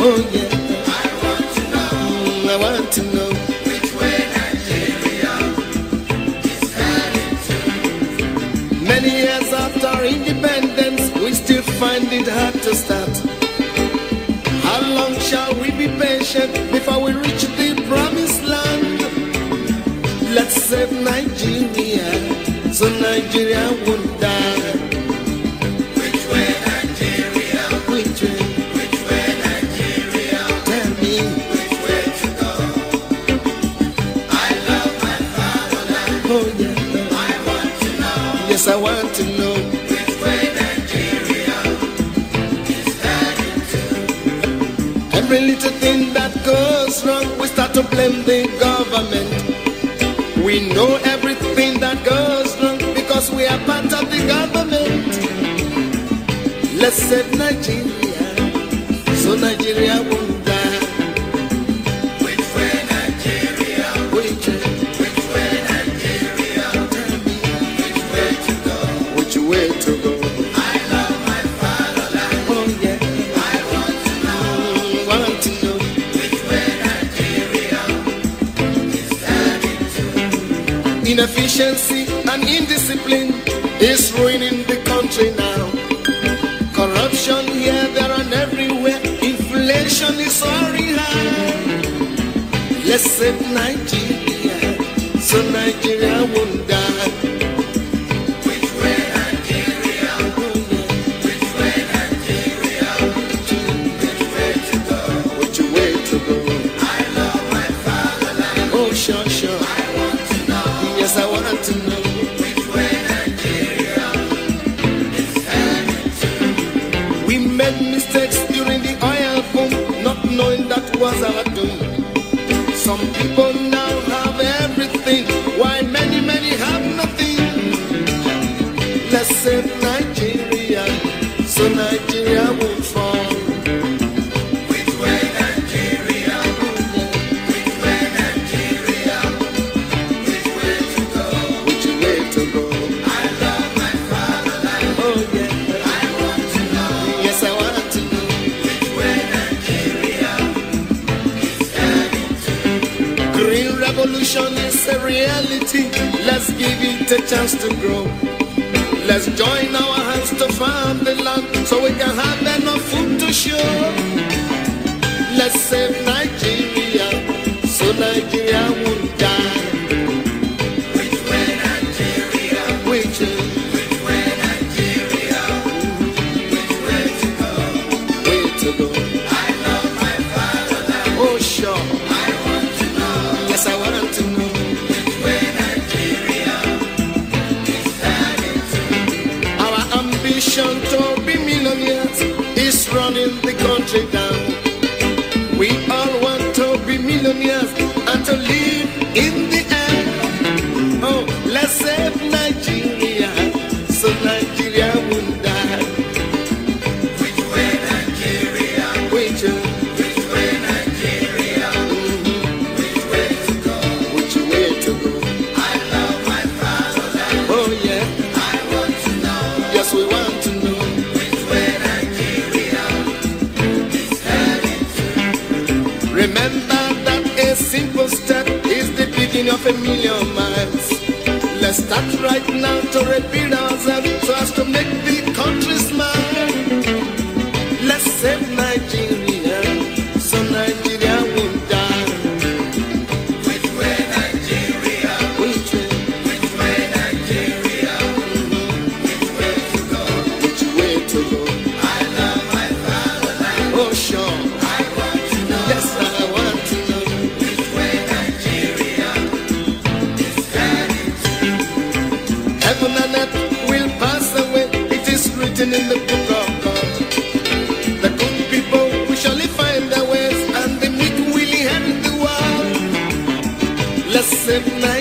Oh yeah. I want to know which way Nigeria is heading to. Many years after independence, we still find it hard to start. How long shall we be patient before we reach the promised land? Let's save Nigeria, so Nigeria won't die. Which way Nigeria? Which way? Which way Nigeria? Tell me. Which way to go? I love my fatherland. Oh yeah. I want to know. Yes, I want to know. Which way Nigeria is heading to. Every little thing that goes wrong, we start to blame the government. We know everything that goes wrong because we are part of the government. Let's save Nigeria, so Nigeria won't die. Which way Nigeria? Which way? Which way Nigeria? Tell me. Which way to go? Which way to go? I love my fatherland. Oh yeah. I want to know. Want to know. Which way Nigeria is heading to. Inefficiency and indiscipline is ruining the country now. Corruption here, there, and everywhere. Inflation is soaring high. Let's save Nigeria, so Nigeria won't die. Which way Nigeria? Which way Nigeria? Which way to go? Which way to go? I love my fatherland. Oh, sure, sure. I want to know. Yes, I want to know. Which way Nigeria is heading to. We made mistakes during the oil boom, not knowing that was our doom. Some people now have everything, while many, many have nothing. Let's save Nigeria, so Nigeria won't fall. Which way Nigeria? Which way Nigeria? Which way to go? Which way to go? I love my fatherland. Oh yeah. I want to know. Yes, I want to know. Which way Nigeria is heading to. Green revolution is a reality. Let's give it a chance to grow. Let's join our hands to farm the land so we can have enough food to show. Let's save Nigeria, so Nigeria won't die. Which way Nigeria? Which way? Which way Nigeria? Which way to go? Way to go? I love my fatherland. Oh sure. I want to know. Yes, I want to know. Which way Nigeria is heading to. Our ambition to be millionaires is running the country down. We all want to be millionaires and to live in the air. Oh, let's save Nigeria, so Nigeria won't die. Which way Nigeria? Which way? Which way Nigeria? Which way to go? Which way to go? I love my fatherland. Oh yeah, I want to know. yes we want to know. Which way Nigeria is heading to. Remember that a simple step is the beginning of a million miles. Let's start right now to repeat ourselves so as to make the country smile. Let's save Nigeria, so Nigeria won't die. Which way Nigeria? Which way? Which way Nigeria? Which way to go? Which way to go? I love my fatherland. Oh sure. I want to know. Yes, I want to know. Which way Nigeria is heading to. Heaven and earth will pass away. It is written in the book of God. The good people will surely find their ways, and the meek will inherit the world. Let's save Nigeria.